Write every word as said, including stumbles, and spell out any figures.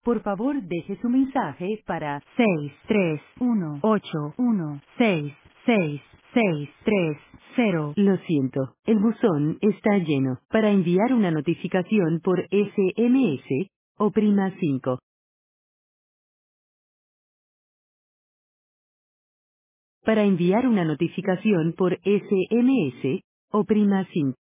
Por favor, deje su mensaje para seis tres uno ocho uno seis seis seis tres cero. Lo siento, el buzón está lleno. Para enviar una notificación por S M S, oprima cinco. Para enviar una notificación por S M S, oprima cinco.